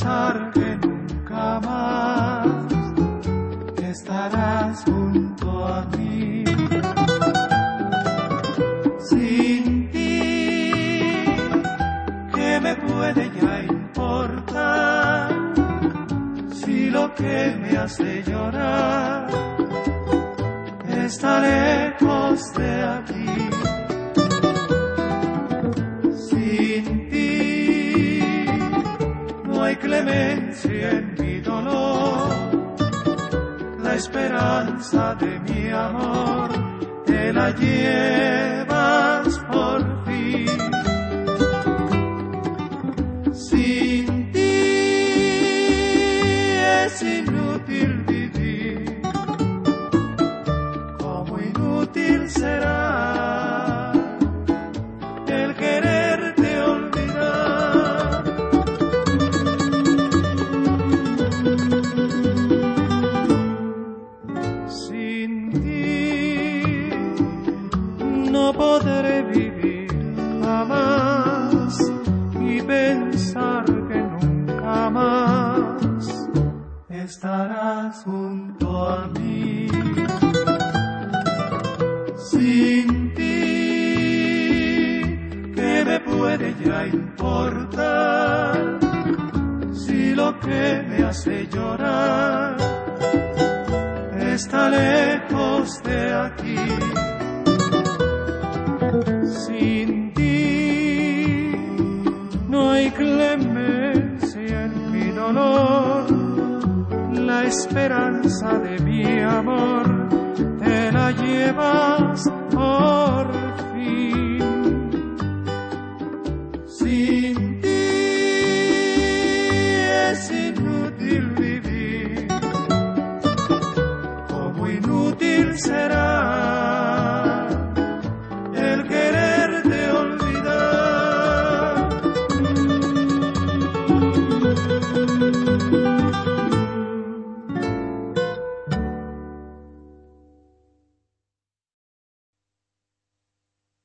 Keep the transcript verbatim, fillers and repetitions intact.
pensar que nunca más estarás junto a mí. Sin ti, ¿qué me puede ya importar? Si lo que me hace llorar está lejos de aquí. Sin ti no hay clemencia en mi dolor. La esperanza de mi amor te la llevas por fin. Sin ti es inútil vivir, como inútil será el quererte olvidar. Sin ti no podré vivir jamás y pensar que nunca más estarás junto a mí. Sin ti, ¿qué me puede ya importar? Si lo que me hace llorar está lejos de aquí. Sin ti no hay clemencia en mi dolor. La esperanza de mi amor te la llevas por